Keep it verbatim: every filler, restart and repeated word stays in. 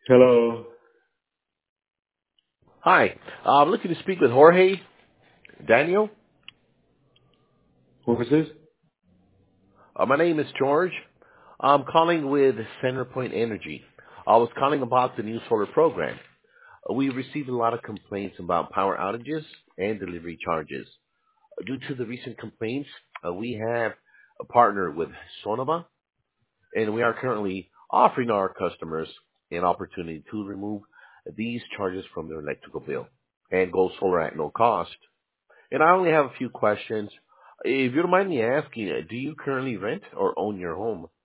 Hello. Hi. Uh, I'm looking to speak with Jorge Daniel. Who is this? Uh, my name is George. I'm calling with CenterPoint Energy. I was calling about the new solar program. Uh, we received a lot of complaints about power outages and delivery charges. Uh, Due to the recent complaints, uh, we have a partner with Sonoma, and we are currently offering our customers an opportunity to remove these charges from their electrical bill and go solar at no cost. And I only have a few questions. If you don't mind me asking, uh, do you currently rent or own your home?